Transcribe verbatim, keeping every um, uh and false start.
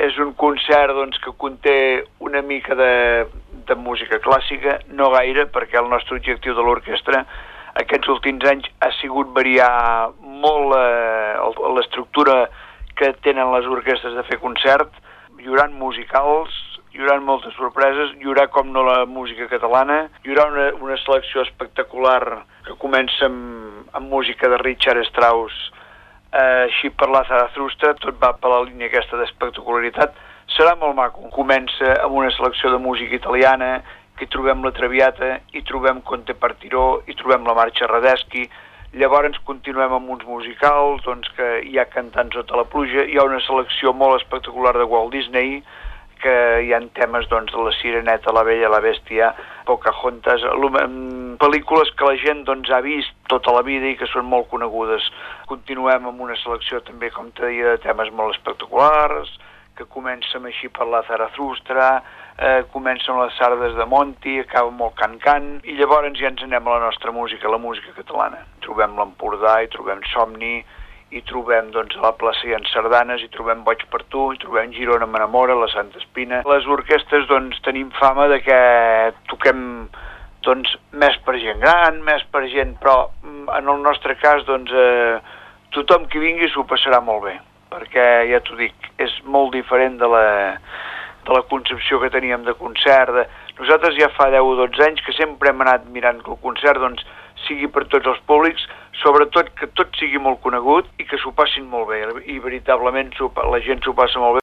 és un concert doncs, que conté una mica de, de música clàssica, no gaire, perquè el nostre objectiu de l'orquestra aquests últims anys ha sigut variar molt eh, l'estructura que tenen les orquestres de fer concert. Hi haurà musicals, hi haurà moltes sorpreses, hi haurà, com no, la música catalana, hi haurà una, una selecció espectacular que comença amb, amb música de Richard Strauss, eh, així per la Zarathustra, tot va per la línia aquesta d'espectacularitat. Serà molt maco. Comença amb una selecció de música italiana, que hi trobem la Traviata, hi trobem Conte Partiró, hi trobem la Marxa Radetzky. Llavors continuem amb uns musicals, doncs, que hi ha Cantant sota la pluja, hi ha una selecció molt espectacular de Walt Disney, que hi ha temes doncs, de La Sireneta, La Bella, La Bèstia, Pocahontas, pel·lícules que la gent doncs, ha vist tota la vida i que són molt conegudes. Continuem amb una selecció també, com te deia, de temes molt espectaculars, que comencem així per la Zarathustra, eh, comencen les sardes de Monti, acaba amb el can-can, i llavors ja ens anem a la nostra música, la música catalana. Trobem l'Empordà, hi trobem Somni, hi trobem doncs, a la plaça hi ha sardanes, hi trobem Boig per tu, hi trobem Girona m'enamora, la Santa Espina. Les orquestres doncs, tenim fama de que toquem doncs, més per gent gran, més per gent, però en el nostre cas doncs, eh, tothom que vingui s'ho passarà molt bé, perquè ja t'ho dic, és molt diferent de la, de la concepció que teníem de concert. De... Nosaltres ja fa deu o dotze anys que sempre hem anat mirant que el concert doncs, sigui per tots els públics, sobretot que tot sigui molt conegut i que s'ho passin molt bé, i veritablement la gent s'ho passa molt bé.